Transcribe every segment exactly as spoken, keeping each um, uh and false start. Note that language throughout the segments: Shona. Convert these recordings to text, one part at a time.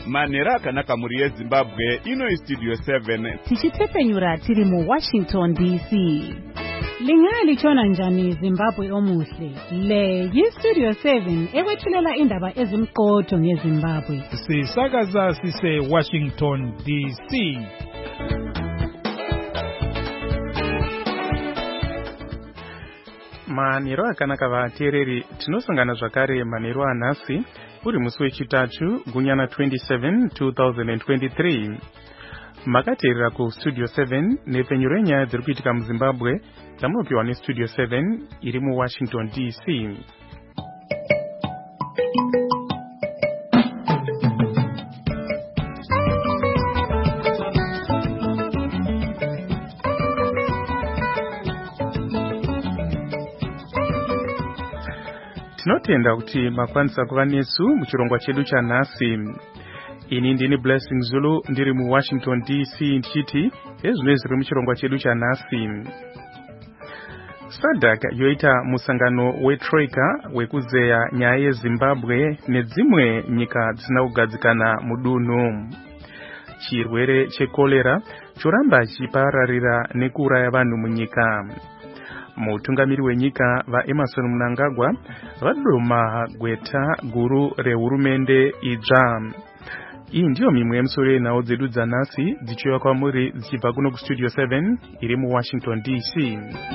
manhero akanaka muri yezimbabwe. Ino istudio seven tichitepenyura tiri mu Washington D C. Lingali chona njani Zimbabwe omuhle. Le yistudio seven ewethulela indaba ezimqotho ngeZimbabwe. Sisakaza sise Washington D C. Manhero akanaka vateereri, tinosangana zvakare manhero anhasi uri musi wechitatu gunyana twenty-seven two thousand twenty-three. Makateerera ku Studio seven nepenyuro yenyaya dziri kuitika muZimbabwe dzamunopiwa neStudio seven iri mu Washington D C. Tinotenda kuti makwanisa kuva nesu muchirongwa chedu chanhasi. Ini ndini Blessing Zulu ndiri mu Washington D C ndichiti ezvino zviri muchirongwa chedu chanhasi. SADC yoita musangano wetroika wekuzeya nyaya yeZimbabwe nedzimwe nyika dzisina kugadzikana mudunhu. Chirwere chekolera choramba chipararira nekuuraya vanhu munyika. Mutungamiri wenyika vaEmerson Mnangagwa vadoma gweta guru rehurumende idzva. Iyi ndiyo mimwe yemusoro yenhau dzedu dzanhasi dzichiuya kwamuri dzichibva kuno kuStudio seven iri mu Washington D C.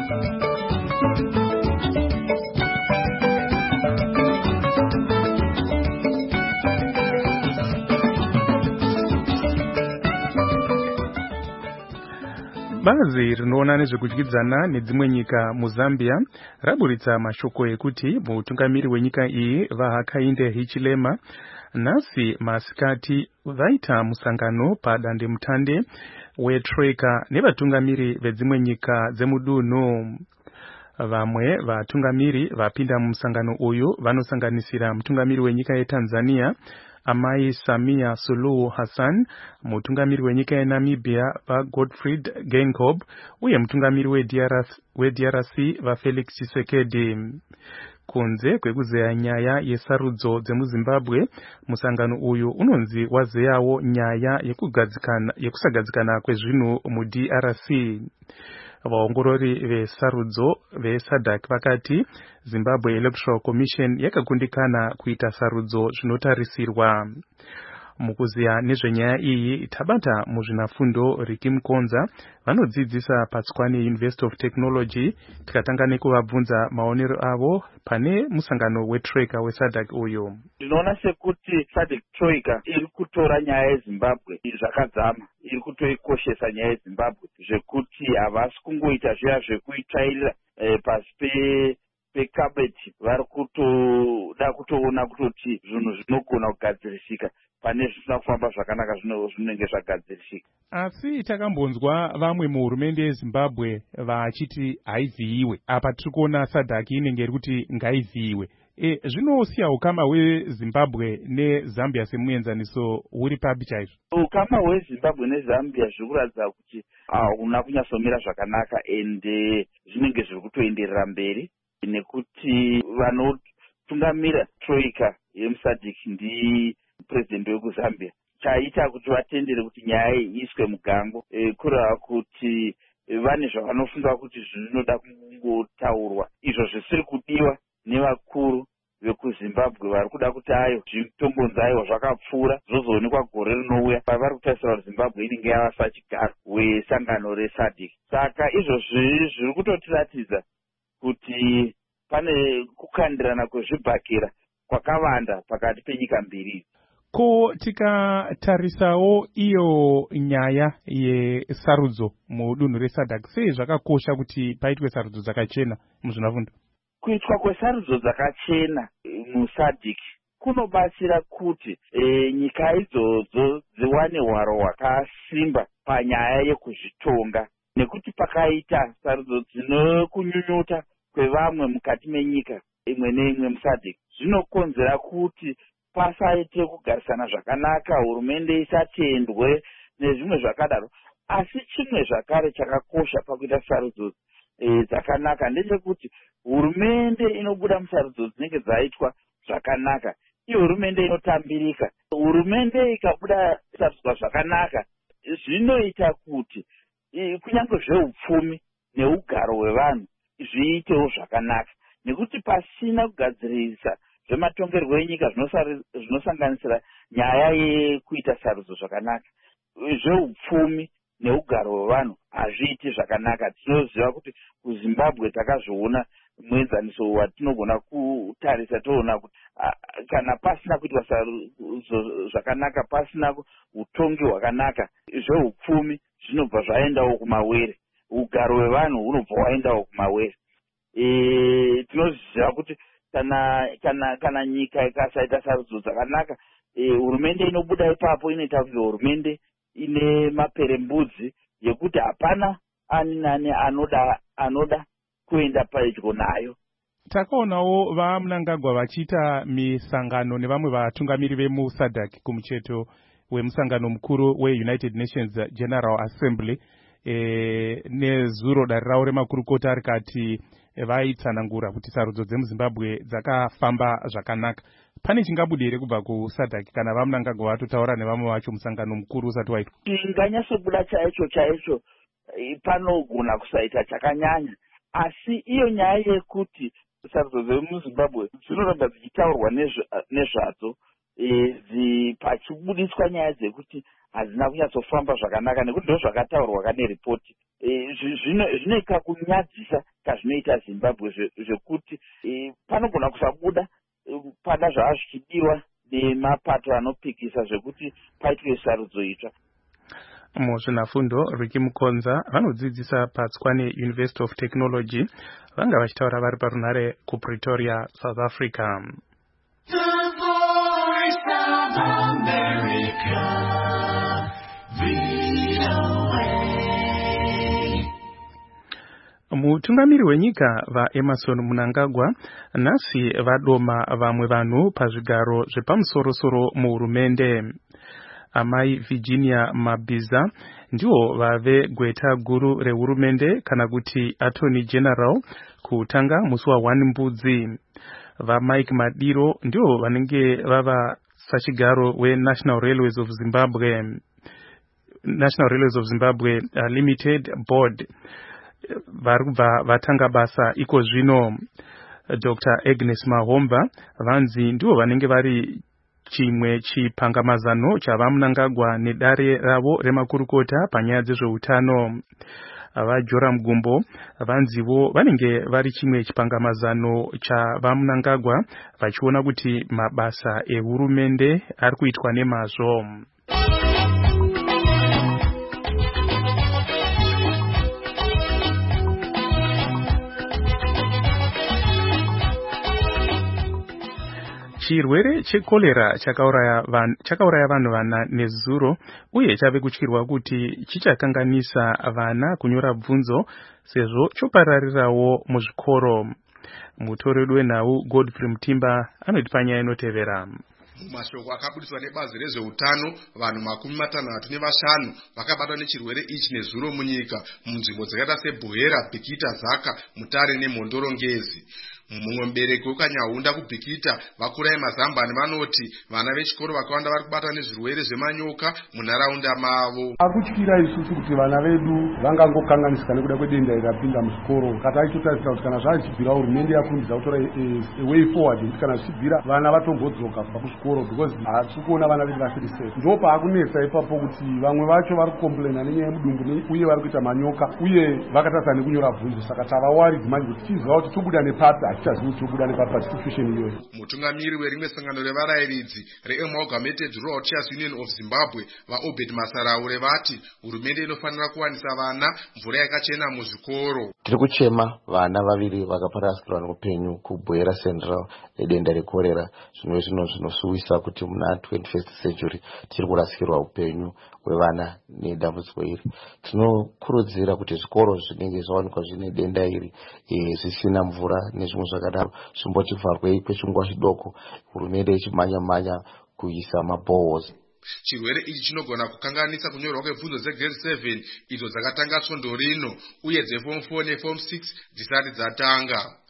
Bazi rinoona nezvekudyidzana nedzimwe nyika muZambia raburitsa mashoko ekuti mutungamiri wenyika iyi vaHakainde Hichilema nhasi masikati vaita musangano padandemutande wetroika nevatungamiri vedzimwe nyika dzemudunhu. Vamwe vatungamiri vapinda mumusangano uyu vanosanganisira mutungamiri wenyika yeTanzania Amai Samia Suluhu Hassan, mutungamiri wenyika yeNamibia vaGottfried Geingob uye mutungamiri weD R C vaFelix Tshisekedi. Kunze kwekuzeya nyaya yesarudzo dzemuZimbabwe, musangano uyu unonzi wazeyawo nyaya yekugadzikana yekusagadzikana kwezvinhu muD R C. Vaongorori vesarudzo veSADC vakati Zimbabwe Electoral Commission yakakundikana kuita sarudzo zvinotarisirwa. Mukuziya nezvenyaya iyi tabata muzvinafundo Riki Mkonza vanodzidzisa paTswane University of Technology. Tikatanga nekuvabvunza maonero avo pane musangano wetroika weSADC uyu. Ndinoona sekuti SADC troika iri kutora nyaya yeZimbabwe zvakadzama, iri kutoikoshesa nyaya yeZimbabwe zvekuti havasi kungoita zviya zvekuitaira eh, pasi pe pekabeti. Vari kutoda kutoona kutoti zvinhu zvinogona kugadzirisika pane zvisina kufamba zvakanaka zvinenge zvagadzirisika. Asi takambonzwa vamwe muhurumende yeZimbabwe vachiti haivhiyiwe. Apa tiri kuona SADC inenge iri kuti ngaivhiyiwe. E, zvinosiya ukama hweZimbabwe neZambia semuenzaniso huri papi chaizvo? Ukama hweZimbabwe neZambia zviri kuratidza kuti hauna kunyatsomira zvakanaka ende zvinenge zviri kutoenderera mberi nekuti vanotungamira troika yemuSADC ndi president wekuZambia. Chaita kuti vatendere kuti nyaya iiswe mugango e, kureva kuti vane zvavanofunga kuti zvinoda kungotaurwa izvo zvisiri kudiwa nevakuru vekuZimbabwe vari kuda kuti ayo zvitombonzaiwa zvakapfuura zvozoonekwa gore rinouya pavari kutarisira kuti Zimbabwe inenge yava sachigaro wesangano reSADC. Saka izvozvi zviri kutotiratidza kuti pane kukandirana kwezvibhakera kwakawanda pakati penyika mbiri. Ko tikatarisawo iyo nyaya yesarudzo mudunhu reSADC, sei zvakakosha kuti paitwe sarudzo dzakachena muzvinafundo? Kuitwa kwesarudzo dzakachena muSADC kunobatsira kuti e, nyika idzodzo dziwane hwaro hwakasimba panyaya yekuzvitonga, nekuti pakaita sarudzo dzinokunyunyuta kwevamwe mukati menyika imwe neimwe muSADC zvinokonzera kuti pasaite kugarisana zvakanaka, hurumende isatendwe nezvimwe zvakadaro. Asi chimwe zvakare chakakosha pakuita sarudzo e, dzakanaka ndechekuti hurumende inobuda musarudzo dzinenge dzaitwa zvakanaka iyo hurumende inotambirika. Hurumende ikabuda sarudzwa zvakanaka zvinoita kuti kunyange zveupfumi neugaro hwevanhu zviitewo zvakanaka, nekuti pasina kugadzirisa zvematongerwo enyika zvinosanganisira nyaya yekuita sarudzo zvakanaka, zveupfumi neugaro hwevanhu hazviiti zvakanaka. Tinoziva kuti kuZimbabwe takazviona muenzaniso watinogona kutarisa, toona kuti kana pasina kuitwa sarudzo zvakanaka, pasina utongi hwakanaka, zveupfumi zvinobva zvaendawo kumawere, ugaro hwevanhu hunobva hwaendawo kumawere. E, tinoziva kuti kana kana kana nyika ikasaita sarudzo dzakanaka, hurumende e, inobuda ipapo inoita kuti hurumende ine maperembudzi yekuti hapana ani nani anoda anoda kuenda pedyo nayo. Takaonawo vaMnangagwa vachiita misangano nevamwe vatungamiri vemuSADC kumucheto wemusangano mukuru weUnited Nations General Assembly e, nezuro dare ravo remakurukota rikati vaitsanangura kuti sarudzo dzemuZimbabwe dzakafamba zvakanaka. Pane chingabudi here kubva kuSADC kana vaMnangagwa vatotaura nevamwe vacho musangano mukuru usati waitwa? Inganyatsobuda chaicho chaicho panogona kusaita chakanyanya, asi iyo nyaya yekuti sarudzo dzemuZimbabwe dzinoramba dzichitaurwa nezvadzo e, pachibudiswa nyaya dzekuti hadzina kunyatsofamba zvakanaka, nekuti ndo zvakataurwa kane ripoti. E, zvinoita kunyadzisa kazvinoita Zimbabwe zvekuti e, panogona kusabuda e, pana zvava zvichidiwa nemapato anopikisa zvekuti paitwe sarudzo itsva. Muzvinafundo Ricky Mukonza vanodzidzisa paTswane University of Technology vanga vachitaura vari parunhare kuPretoria, South Africa. The Voice of America, V O A. Mutungamiri wenyika vaEmmerson Mnangagwa nhasi vadoma vamwe vanhu pazvigaro zvepamusorosoro muhurumende. Amai Virginia Mabiza ndiwo vave gweta guru rehurumende kana kuti Attorney General kutanga musi wa wani mbudzi. Va Mike Madiro ndiwo vanenge vava sachigaro weNational Railways of Zimbabwe National Railways of Zimbabwe uh, Limited Board. Vari kubva vatanga basa iko zvino. Doctor Agnes Mahomba vanzi ndiwo vanenge vari chimwe chipangamazano chavaMnangagwa nedare ravo remakurukota panyaya dzezveutano. VaJoram Gumbo vanzivo vanenge vari chimwe chipangamazano chavaMnangagwa vachiona kuti mabasa ehurumende ari kuitwa nemazvo. Chirwere chekolera chakauraya vanhu chakauraya vanhu vana nezuro uye chave kutyirwa kuti chichakanganisa vana kunyora bvunzo sezvo chopararirawo muzvikoro. Mutori wedu wenhau Godfrey Mutimba anoti panyaya inotevera. Mumashoko akabudiswa nebazi rezveutano, vanhu makumi matanhatu nevashanu vakabatwa nechirwere ichi nezuro munyika munzvimbo dzakaita seBhohera, Bhikita, Zaka, Mutare neMhondorongezi. Mumwe mubereki wekanyahunda kuBhikita vakurai mazambani vanoti vana vechikoro vakawanda vari kubatwa nezvirwere zvemanyoka munharaunda mavo. Akutyira isusu kuti vana vedu vangangokanganisika nekuda kwedenda irapinda muzvikoro. Kati aitotarisira kuti kana zvachibvira hurumende yafundisa kutora a way forward kuti kana zvichibvira vana vatomgodzoka kubva kuchikoro because hatisi kuona vana vedu vasiri safe. Ndo paakunetsa ipapo kuti vamwe vacho vari kukomplaina nenyaya yemudumbu uye vari kuita manyoka uye vakatarisa nekunyora bvunzo. Saka tavawaridzi manje kuti tichiziva kuti tobuda nepata mutungamiri werimwe sangano revarayiridzi reAmalgamated Rural Teachers Union of Zimbabwe vaObed Masaraure vati hurumende inofanira kuwanisa vana mvura yakachena muzvikoro. Tiri kuchema vana vaviri vakaparadzirwa neupenyu kuBhohera Central nedenda rekorera. Zvino zvino zvinosuwisa kuti muna twenty-first century tiri kurasikirwa upenyu hwevana nedambudziko iri. Tinokurudzira kuti zvikoro zvinenge zvawanikwa zvine denda iri zvisina mvura nezvimwe zvakadaro zvimbochivharwe kwechinguva chidoko, hurumende ichimhanya mhanya kuisa maboreholes. Chirwere ichi chinogona kukanganisa kunyorwa kwebvunzo dzegrade seven idzo dzakatanga svondo rino uye dzeform four neform six dzisati dzatanga.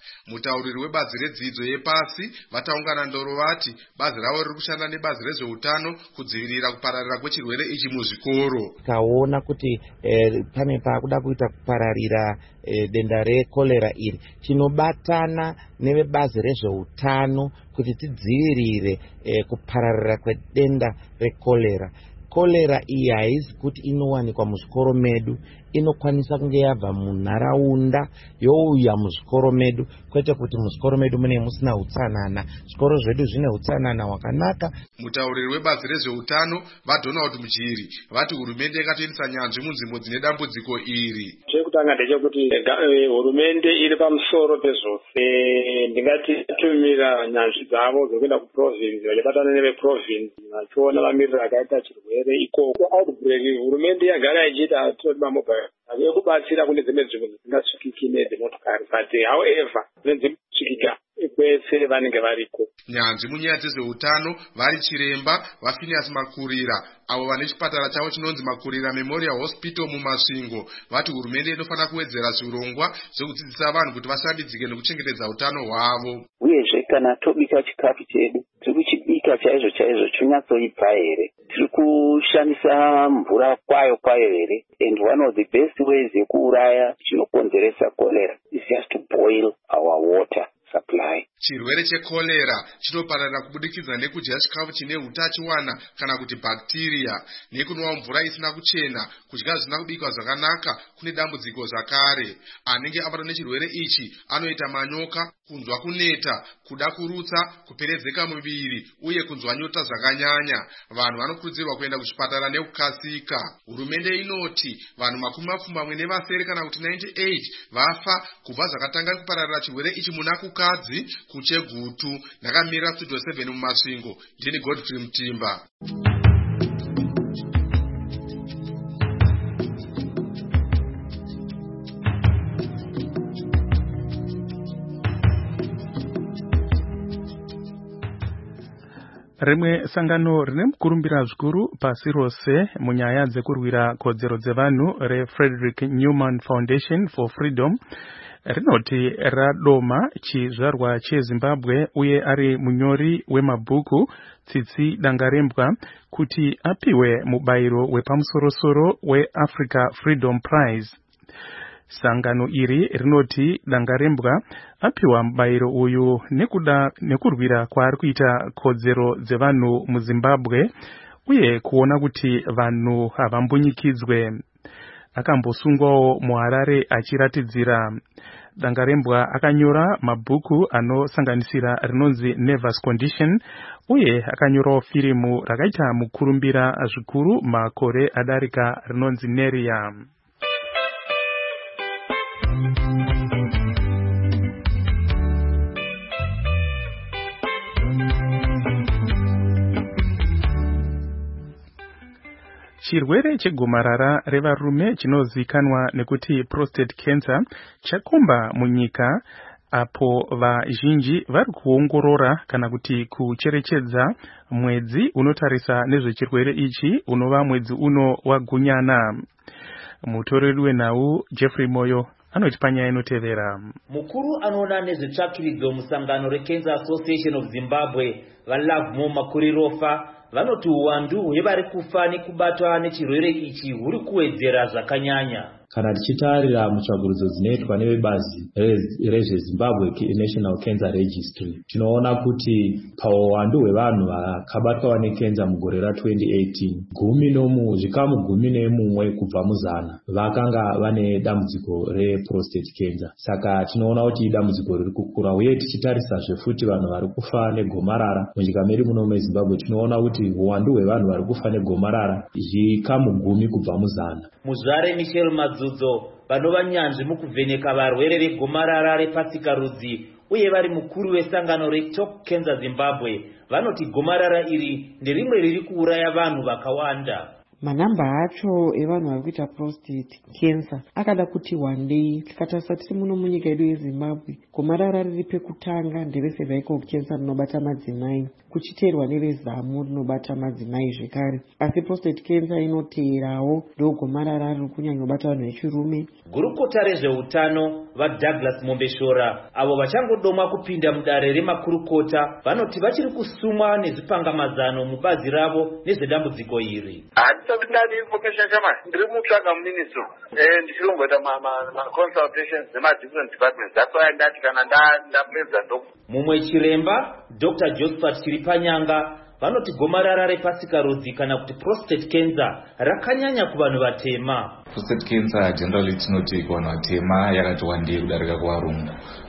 Mutauriri webazi redzidzo yepasi vataungana ndoro vati bazi ravo riri kushanda nebazi rezveutano kudzivirira kupararira kwechirwere ichi muzvikoro. Taona kuti eh, pane pakuda kuita kupararira eh, denda rekolera iri tinobatana nevebazi rezveutano kuti tidzivirire eh, kupararira kwedenda rekolera. Kolera iyi haisi kuti inowanikwa muzvikoro medu, inokwanisa kunge yabva munharaunda youya muzvikoro medu, kwete kuti muzvikoro medu mune musina utsanana. Zvikoro zvedu zvine utsanana hwakanaka. Mutauriri webazi rezveutano vaDonald Mujiri vati hurumende yakatoendesa nyanzvi munzvimbo dzine dambudziko iri. Chekutanga ndechekuti hurumende iri pamusoro pezvose, ndingati tumira nyanzvi dzavo dzekuenda kuprovinsi vachibatana neveprovinsi vachiona mamiriro akaita chirwere ikoko. Outbreak hurumende yagara ichiita toti mamobile yekubatsira kune dzimwe nzvimbo dzisingasvikiki nedzimotokari, but however nedzimosvikika kwese vanenge variko. Nyanzvi munyaya dzezveutano vari chiremba vaPhineas Makurira avo vane chipatara chavo chinonzi Makurira Memorial Hospital muMasvingo vati hurumende inofanira kuwedzera zvirongwa zvekudzidzisa vanhu kuti vashambidzike nekuchengetedza utano hwavo. Uyezve kana tobika chikafu chedu tiri kuchibika chaizvo chaizvo chonyatsoibva here, tiri kushandisa mvura kwayo kwayo here, and one of the best ways yekuuraya chinokonzeresa kolera is just to boil our water supply. Chirwere chekolera chinopararira kubudikidza nekudya chikafu chine utachiwana kana kuti bacteria, nekunwa mvura isina kuchena, kudya zvisina kubikwa zvakanaka kune dambudziko zvakare. Anenge abatwa nechirwere ichi anoita manyoka, kunzwa kuneta, kuda kurutsa, kuperedzeka muviri uye kunzwa nyota zvakanyanya. Vanhu vanokurudzirwa kuenda kuchipatara nekukasika. Hurumende inoti vanhu makumi mapfumbamwe nevasere kana kuti ninety-eight vafa kubva zvakatanga kupararira chirwere ichi muna kukadzi kuchegutu. Ndakamira Studio seven muMasvingo, ndini Godfrey Mutimba. Rimwe sangano rine mukurumbira zvikuru pasi rose munyaya dzekurwira kodzero dzevanhu reFrederick Newman Foundation for Freedom rinoti radoma chizvarwa cheZimbabwe uye ari munyori wemabhuku Tsitsi Dangarembwa kuti apiwe mubayiro wepamusorosoro weAfrica Freedom Prize. Sangano iri rinoti Dangarembwa apiwa mubayiro uyu nekuda nekurwira kwaari kuita kodzero dzevanhu muZimbabwe uye kuona kuti vanhu havambunyikidzwe. Akambosungwawo muHarare achiratidzira. Dangarembwa akanyora mabhuku anosanganisira rinonzi Nervous Condition uye akanyorawo firimu rakaita mukurumbira zvikuru makore adarika rinonzi Neria. Chirwere chegomarara revarume chinozikanwa nekuti prostate cancer chakomba munyika apo vazhinji vari kuongorora kana kuti kucherechedza mwedzi unotarisa nezvechirwere ichi unova mwedzi uno wagunyana. Mutoreri wenhau Jeffrey Moyo anoti panyaya inotevera. Mukuru anoona nezvetsvakirudzo musangano reCancer Association of Zimbabwe vaLovemo Makurirofa vanoti uwandu hwevari kufa nekubatwa nechirwere ichi huri kuwedzera zvakanyanya. Kana tichitarira mutsvagurudzo dzinoitwa nevebazi rezveZimbabwe National Cancer Registry, tinoona kuti pauwandu hwevanhu vakabatwa nekenza mugore ra-twenty eighteen, gumi nomu zvikamu gumi nemumwe kubva muzana vakanga vane dambudziko reprostate cancer. Saka tinoona kuti dambudziko riri kukura, uye tichitarisa zvefuti vanhu vari kufa negomarara munyika medu muno meZimbabwe, tinoona kuti uwandu hwevanhu vari kufa negomarara zvikamu gumi kubva muzana. Muzvare Michel Madzudzo vanova nyanzvi mukuvheneka varwere vegomarara repasikarudzi uye vari mukuru wesangano reTop Cancer Zimbabwe vanoti gomarara iri nderimwe riri kuuraya vanhu vakawanda. manamba acho evanhu vari kuita prostate cancer akada kuti wandei. Tikatarisa tiri muno munyika yedu yeZimbabwe, gomarara riri pekutanga nderecervical cancer rinobata madzimai, kuchiteerwa nerezamu rinobata madzimai zvekare, asi prostate cancer inoteerawo ndogomarara riri kunyanyobata vanhu vechirume. Gurukota rezveutano vaDouglas Mombeshora avo vachangodomwa kupinda mudare remakurukota vanoti vachiri kusumwa nezvipangamazano mubazi ravo nezvedambudziko iri. Handisati ndadi information shama, ndiri mutsvaga muministro ndichiri kumboita ma-consultations nema-different departments. That's why ndati kana ndapedza ndoko. Mumwe chiremba Doctor Josephat Chiripanyanga vanoti gomarara repasikarudzi kana kuti prostate cancer rakanyanya kuvanhu vatema. Prostate cancer generally tinoti kuvanhu vatema yakati wandei kudarika kuvarungu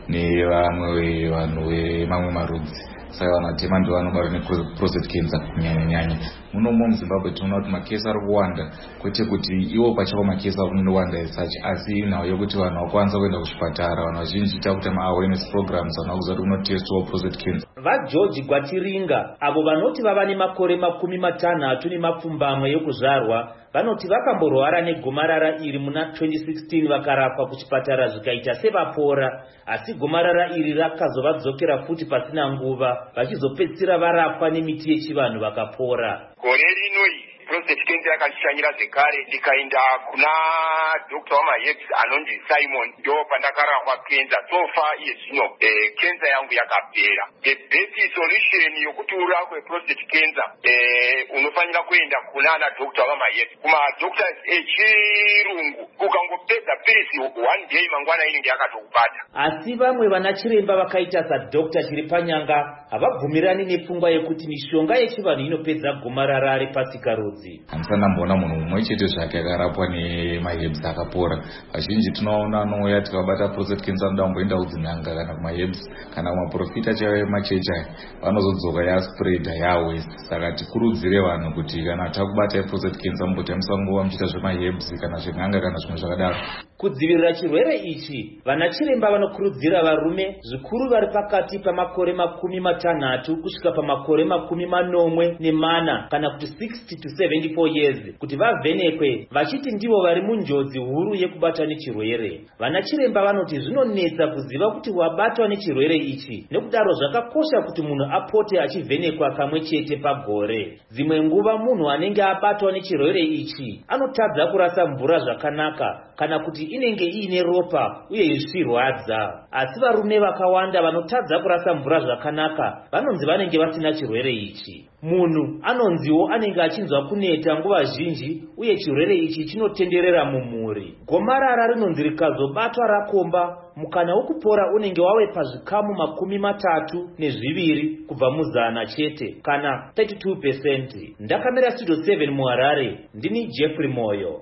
nevamwe vanhu vemamwe marudzi. Saka vanhu vatema ndivo vanobatwa neprostate cancer kunyanya-nyanya. Munomo muZimbabwe tinoona kuti makesi ari kuwanda, kwete kuti ivo pachavo makesi ari kunowanda esachi, asi nhau yokuti vanhu vakwanisa kuenda kuchipatara, vanhu vazhinji takuita ma-awareness programs, vanhu vakuziva kuti kunotestwa prostate cancer. VaGeorge Gwatiringa avo vanoti vava nemakore makumi matanhatu nemapfumbamwe yokuzvarwa vanoti vakamborwara negomarara iri muna twenty sixteen vakarapwa kuchipatara zvikaita sevapora, asi gomarara iri rakazovadzokera futi pasina nguva vachizopedzisira varapwa nemiti yechivanhu vakapora. Gore rinoi prostate cancer yakashanyira zvekare ndikaenda kuna Doctor wamaHerbs anonzi Simon, ndo pandakarapwa cancer. So far iye zvino eh, cancer yangu yakapera. The best solution yokuti urapwe prostate cancer eh, unofanira kuenda kuna ana Doctor wamaHerbs, kuma doctors echirungu. Ukangopedza pilisi one day mangwana inenge yakatokubata. Asi vamwe vanachiremba vakaita saDoctor Chiripanyanga havabvumirani nepfungwa yekuti mishonga yechivanhu inopedza gomarara repasikarudzi. Handisati ndamboona munhu mumwe chete zvake akarapwa nemaHerbs akapora. Vazhinji tinoona anouya tikabata prostate cancer anoda kumboenda kudzin'anga kana kumaHerbs kana kumaprofita chaivo emachechi aya, vanozodzoka yaspreada yawest. Saka tikurudzire vanhu kuti kana takubata prostate cancer mumbotamisa nguva muchiita zvemaHerbs kana zven'anga kana zvimwe zvakadaro. Kudzivirira chirwere ichi, vanachiremba vanokurudzira varume zvikuru vari pakati pamakore makumi matanhatu kusvika pamakore makumi manomwe nemana kana kuti sixty to seventy-four years kuti vavhenekwe, vachiti ndivo vari munjodzi huru yekubatwa nechirwere. Vanachiremba vanoti zvinonetsa kuziva kuti wabatwa nechirwere ichi, nekudaro zvakakosha kuti munhu apote achivhenekwa kamwe chete pagore. Dzimwe nguva munhu anenge abatwa nechirwere ichi anotadza kurasa mvura zvakanaka kana kuti inenge iine ropa uye zvichirwadza. Asi varume vakawanda vanotadza kurasa mvura zvakanaka vanonzi vanenge vasina chirwere ichi. Munhu anonziwo anenge achinzwa kuneta nguva zhinji uye chirwere ichi chinotenderera mumuri. Gomarara rinonzi rikazobatwa rakomba, mukana wokupora unenge wave pazvikamu makumi matatu nezviviri kubva muzana chete kana thirty-two percent. Ndakamira Studio seven muHarare, ndini Jeffrey Moyo.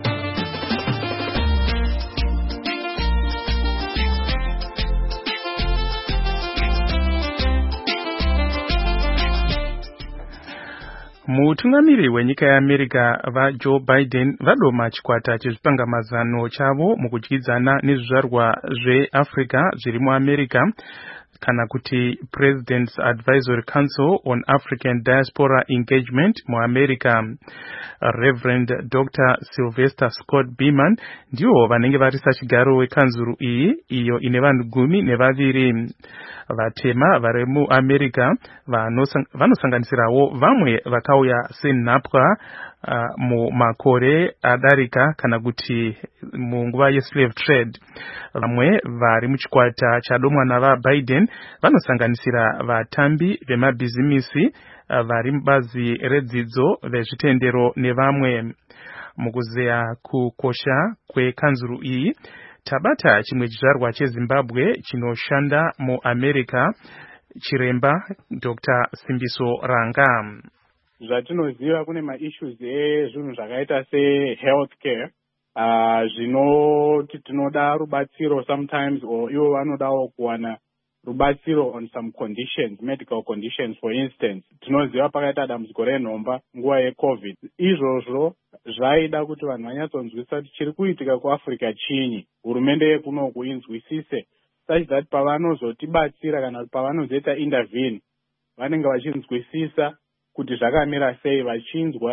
Mutungamiri wenyika yeAmerica vaJoe Biden vadoma chikwata chezvipangamazano chavo mukudyidzana nezvizvarwa zveAfrica zviri muAmerica kana kuti President's Advisory Council on African Diaspora Engagement muAmerica. Reverend Doctor Sylvester Scott Beeman ndiwo vanenge varisa chigaro wekanzuru iyi iyo ine vanhu gumi nevaviri. Vatema vari muAmerica vanosanganisirawo vamwe vakauya senhapwa uh, mumakore adarika kana kuti munguva yeslave trade. Vamwe vari muchikwata chadomwa navaBiden vanosanganisira vatambi vemabhizimisi uh, vari mubazi redzidzo vezvitendero nevamwe. Mukuzeya kukosha kwekanzuru iyi tabata chimwe chizvarwa cheZimbabwe chinoshanda muAmerica, chiremba Doctor Simbiso Ranga. Zvatinoziva kune ma-issues ezvinhu zvakaita se-healthcare uh, zvinoti tinoda rubatsiro sometimes, or ivo vanodawo kuwana rubatsiro on some conditions, medical conditions. For instance, tinoziva pakaita dambudziko renhomba nguva yeCovid. Izvozvo zvaida kuti vanhu vanyatsonzwisisa kuti chiri kuitika kuAfrica chinyi, hurumende yekunoku inzwisise, such that pavanozotibatsira kana pavanozoita intervene vanenge vachinzwisisa kuti zvakamira sei, vachinzwa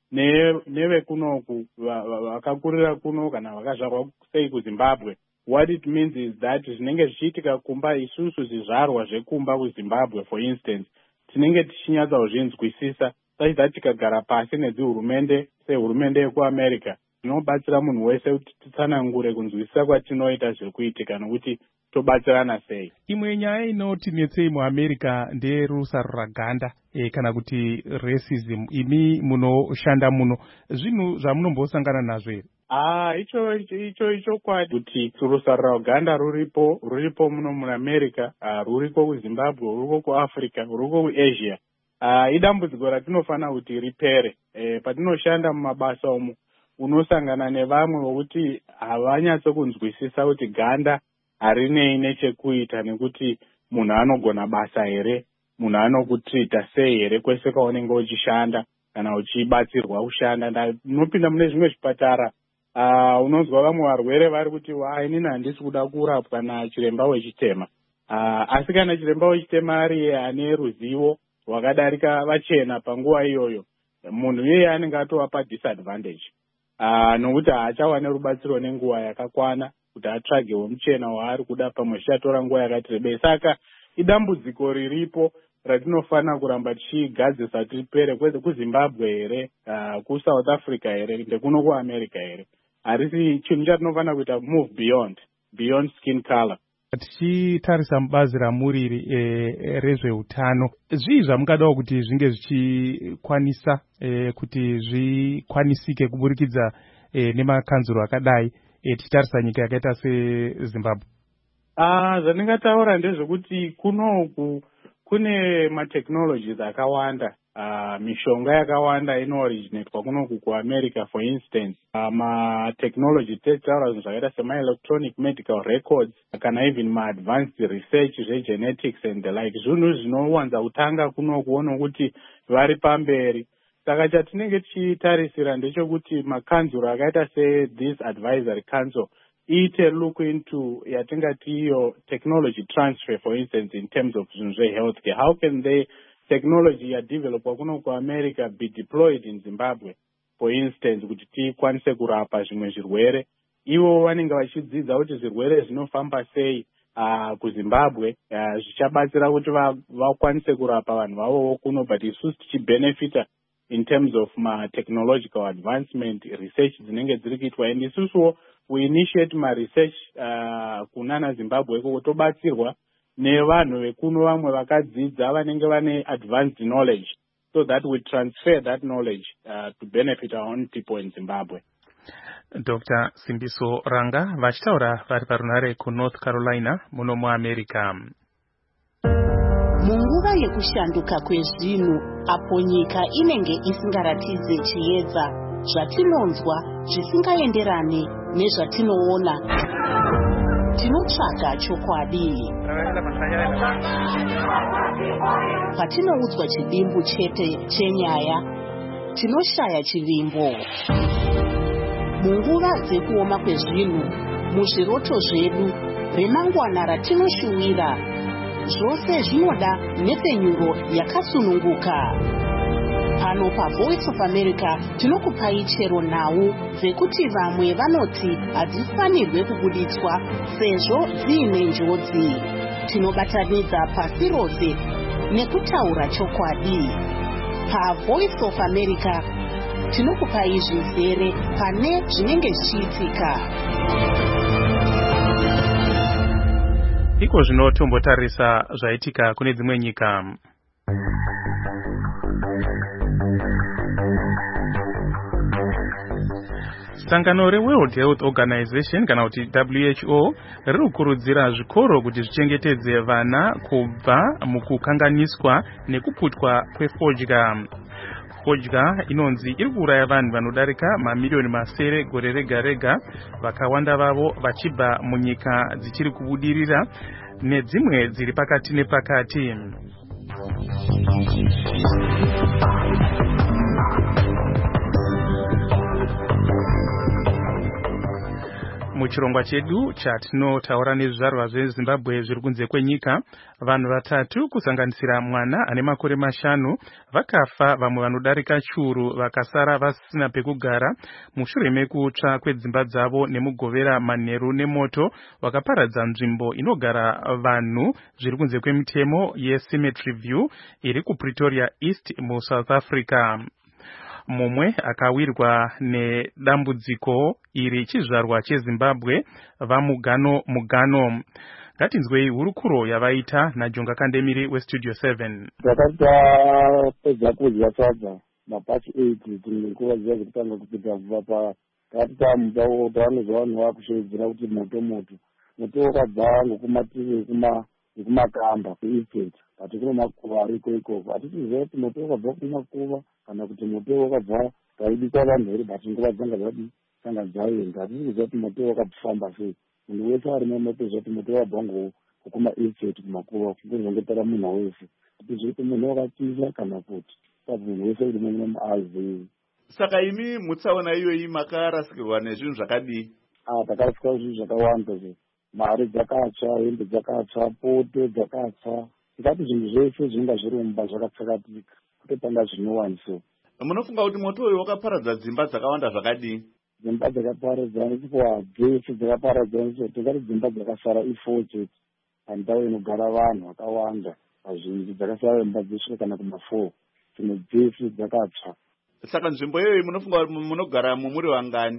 nevekunoku vakakurira kuno kana vakazvarwa sei kuzimbabwe. What it means is that zvinenge zvichiitika kumba, isusu zvizvarwa zvekumba kuzimbabwe for instance tinenge tichinyatsa kuzvinzwisisa sachida tikagara pasi nedzihurumende sehurumende yekuamerica zvinobatsira munhu wese kuti titsanangure kunzwisisa kwatinoita zviri kuitika nokuti tobatsirana sei. Imwe nyaya inotinetsei muamerica nderusaro raganda e, kana kuti racism. Imi munoshanda muno, zvinhu zvamunombosangana nazvo here? Ah, icho icho icho kwadi kuti rusaro raganda ruripo ruripo muno muamerica, uh, ruriko kuzimbabwe, ruriko kuafrica, ruriko kuasia. Uh, idambudziko ratinofana kuti ripere. E, patinoshanda mumabasa umu unosangana nevamwe vokuti havanyatsokunzwisisa kuti ganda harinei nechekuita nekuti munhu anogona basa here, munhu anokutrita sei here kwese kwaunenge uchishanda kana uchibatsirwa kushanda. Unopinda mune zvimwe zvipatara uh, unonzwa vamwe varwere vari kuti inini handisi kuda kurapwa nachiremba wechitema. Uh, asi kana chiremba wechitema ari ane ruzivo rwakadarika vachena panguva iyoyo, munhu iyeye anenge atovapa disadvantage. Uh, nokuti haachawane rubatsiro nenguva yakakwana kuti atsvagewo muchena waari kuda, pamwe zvichatora nguva yakati rebei. Saka idambudziko riripo ratinofana kuramba tichigadzisa kuti ripere, kwete kuzimbabwe here, uh, kusouth africa here, ndekuno kuamerica here. Harisi chinhu chatinofana kuita move beyond beyond skin color. Tichitarisa mubazi ramuriri e, rezveutano, zvii zvamungadawo kuti zvinge zvichikwanisa e, kuti zvikwanisike kuburikidza e, nemakanzuro akadai e, tichitarisa nyika yakaita seZimbabwe? Ah, zvandingataura ndezvekuti kunoku kune matechnologies akawanda. Uh, mishonga yakawanda inooriginatwa kunoku kuamerica for instance. Uh, matechnology tetaura zvinhu zvakaita sema-electronic medical records kana even ma-advanced research zvegenetics and the like. Zvinhu zvinowanza kutanga kunokuona kuti vari pamberi. Saka chatinenge tichitarisira ndechekuti makanzuro akaita se-this advisory council iite look into yatingati iyo technology transfer for instance in terms of zvinhu zvehealthcare. How can they technology yadevelopwa kuno kuamerica be deployed in Zimbabwe for instance kuti tikwanise kurapa zvimwe zvirwere. Ivo vanenge vachidzidza kuti zvirwere zvinofamba sei uh, kuZimbabwe uh, zvichabatsira kuti vakwanise va kurapa vanhu vavowo kuno, but isusu tichibenefita in terms of ma technological advancement research dzinenge dziri kuitwa. And isusuwo we initiate ma research uh, kunana Zimbabwe iko tobatsirwa nevanhu vekuno vamwe vakadzidza vanenge vane advanced knowledge, so that we transfer that knowledge uh, to benefit our own people in Zimbabwe. Doctor Simbiso Ranga vachitaura vari parunare kuNorth Carolina muno muAmerica. Munguva yekushanduka kwezvinhu, apo nyika inenge isingaratidze chiedza, zvatinonzwa zvisingaenderane nezvatinoona, tinotsvaga chokwadi. Patinoudzwa chivimbo chete chenyaya, tinoshaya chivimbo. Munguva dzekuoma kwezvinhu, muzviroto zvedu, remangwana ratinoshuwira, zvose zvinoda nhepfenyuro yakasununguka. Pano paVoice of America tinokupai chero nhau dzekuti vamwe vanoti hadzifanirwe kubuditswa sezvo dziine njodzi. Tinobatanidza pasi rose nekutaura chokwadi. PaVoice of America tinokupai zvizere pane zvinenge zvichiitika. Iko zvino tombotarisa zvaitika kune dzimwe nyika. Sangano reWorld Health Organization kana kuti W H O riri kukurudzira zvikoro kuti zvichengetedze vana kubva mukukanganiswa nekuputwa kwefodya. Fodya inonzi iri kuuraya vanhu vanodarika mamiliyoni masere gore rega rega, vakawanda vavo vachibva munyika dzichiri kubudirira nedzimwe dziri pakati nepakati. Muchirongwa chedu chatinotaura nezvizvarwa zveZimbabwe zviri kunze kwenyika, vanhu vatatu kusanganisira mwana ane makore mashanu vakafa, vamwe vanodarika chiuru vakasara vasina pekugara mushure mekutsva kwedzimba dzavo nemugovera manheru nemoto wakaparadza nzvimbo inogara vanhu zviri kunze kwemitemo yeCemetery View iri kuPretoria East muSouth Africa. Mumwe akawirwa nedambudziko iri chizvarwa cheZimbabwe vaMugano Mugano. Ngatinzwei hurukuro yavaita naJonga Kandemiri weStudio seven. Takati tapedza kudya sadza mapachi eight tiri nguva ziya dzekutanga kupinda kubva pa takati tamupawo tavanozwa vanhu vakushevedzera kuti moto moto moto wakabva ngokumativi ekumakamba kuestate ati kune makuva ariko ikoko hatitiziva kuti moto wakabva kumakuva kana kuti moto wakabva taidikwa vanhu here but nguva dzanga dzadi dzanga dzaenda hatitiziva kuti moto wakafamba sei. Munhu wese ari nemoto zvati moto wakabva ngokumaestate kumakuva kuzongetara munhu wese hatitiziva kuti munhu wakatiza kana kuti munhu wese uri mumwe muazi. Saka imi mutsaona iyoyi makarasikirwa nezvinhu zvakadii? Ah, takarasikirwa zvinhu zvakawanda zve. Mari dzakatsva, hembe dzakatsva, poto dzakatsva. Tikati zvinhu zvese zvinga zviri mumba zvakatsakatika kutotanga zvinowani so. Munofunga kuti moto uyu wakaparadza dzimba dzakawanda zvakadii? Dzimba dzakaparadza nekuwa dzese dzakaparadza nso tikati dzimba dzakasara ifo chete pandau inogara vanhu vakawanda vazhinji dzakasara imba dzesvika kana kuma-four dzimwe dzese dzakatsva. Saka nzvimbo iyoyi munofunga munogara muri vangani?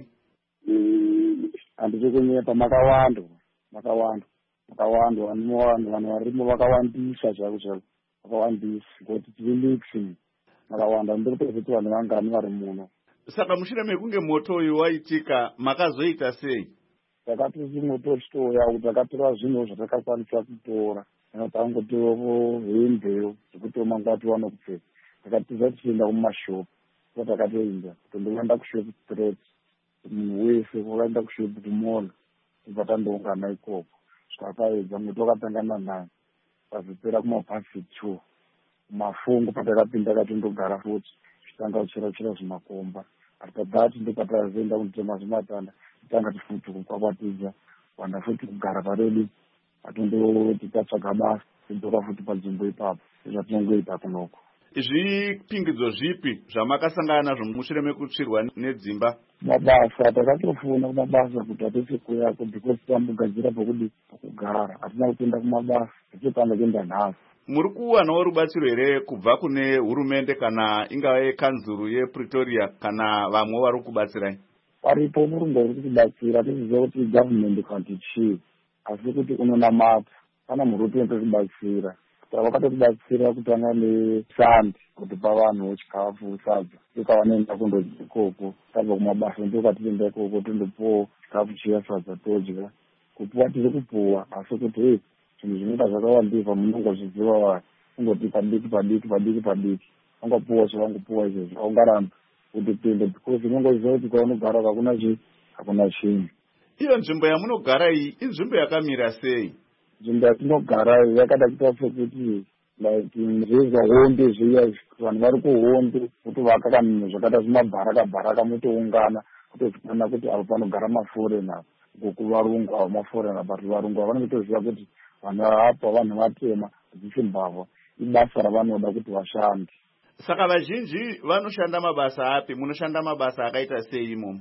Handisi kunyepa, makawanda makawanda makawanda vanhu vanhu varimo vakawandisa zvako zvako vakawandisa ngoti tiri mixing makawanda ndiri kutozoti vanhu vangani vari muno. Saka mushure mekunge moto uyu waitika makazoita sei? Takati moto uchitoya kuti takatora zvinhu zvatakakwanisa kutora tangotorawo hembe zvekuti mangwati vanokupfeka takatiza tichienda kumashopu so takatoenda tondoenda kushopu straight munhu wese wakaenda kushopu kumona kubva tandoungana ikoko zvakaedza moto wakatangana naye pazopera kumapasi two kumafungu patakapinda katindogara futi tanga kuchera chera zvimakomba after that ndopatazoenda kunditema zvimatanda tanga tifuti kukwakwatidza wanda futi kugara paredi atondoti tatsvaga basa tidzoka futi panzvimbo ipapo zvatinongoita kunoko. Zvipingidzo zvipi zvamakasangana nazvo mushure mekutsvirwa nedzimba? Mabasa takatofuna kumabasa kuti hatisi kuyako because tambogadzira pokudi pokugara hatina kuenda kumabasa tichotanga kuenda nhasi. Muri kuwanawo rubatsiro here kubva kune hurumende kana ingava kanzuru yePretoria kana vamwe vari kubatsirai? Paripo murungu uri kutibatsira tiziva kuti government kanti chii asi kuti unonamata kana muruti wekutibatsira vakatotibatsira kutanga nesandi kutipa vanhu chikafu sadza tikavanoenda kundodya ikoko tabva kumabasa ndokatienda ikoko tondopuwawo chikafu chiya sadza todya kupuwa tiri kupuwa asi kuti hei zvinhu zvinenge zvakawandisa munongozviziva vanhu kungoti padiki padiki padiki padiki vangapuwa zvavangopuwa izvozvo aungaramba kuti tiende because unongoziva kuti kwaunogara hakuna chii hakuna chinhu. Iyo nzvimbo yamunogara iyi inzvimbo yakamira sei? Nzvimbo yatinogara yakada kuita sekuti like zvezva honde zviya vanhu vari kuhonde kutovaka kanhu zvakaita zvimabharaka bharaka motoungana kutozikana kuti avo panogara maforena ngokuvarungu avo maforena but varungu avanongotoziva kuti vanhu apa vanhu vatema dzichimbavha ibasa ravanoda kuti vashande. Saka vazhinji vanoshanda mabasa api? Munoshanda mabasa akaita sei imomo?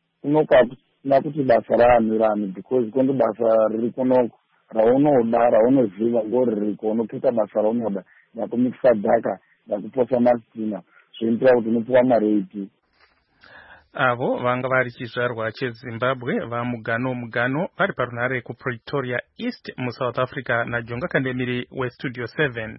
Kunokwana kuti basa raamirani because kondo basa riri kunoko raunoda raunoziva ngoririko unopita basa raunoda nakumikisa dhaka nakuposa masitina zvoitira kuti unopiwa mari ipi. Avo vanga vari chizvarwa cheZimbabwe vaMugano Mugano vari parunhare kuPretoria East muSouth Africa naJonga Kandemiri weStudio seven.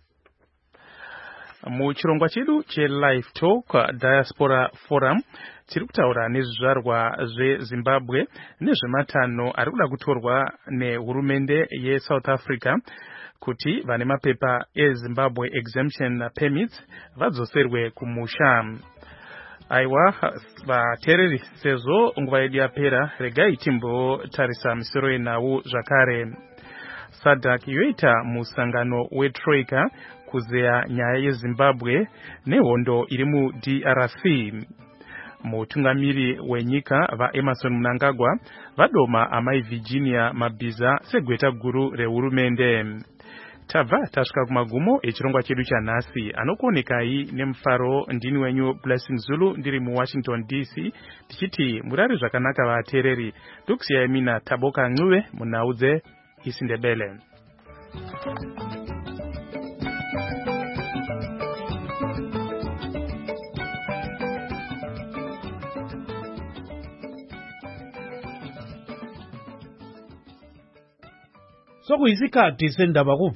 Muchirongwa chedu cheLive Talk Diaspora Forum tiri kutaura nezvizvarwa zveZimbabwe nezvematanho ari kuda kutorwa nehurumende yeSouth Africa kuti vane mapepa eZimbabwe exemption permits vadzoserwe kumusha. Aiwa vateereri, sezvo nguva yedu yapera, regai timbotarisa misoro yenhau zvakare. SADC yoita musangano weTroika kuzeya nyaya yeZimbabwe nehondo iri muD R C. mutungamiri wenyika va Emerson Mnangagwa vadoma amai Virginia Mabiza segweta guru rehurumende. Tabva tasvika kumagumo echirongwa chedu chanhasi. Anokuonekai nemufaro ndini wenyu Blessing Zulu ndiri mu Washington D C tichiti murari zvakanaka vateereri. Ndokusiyai mina Taboka Ncube munhau dzeIsindebele. Sokuyisikhathi sendaba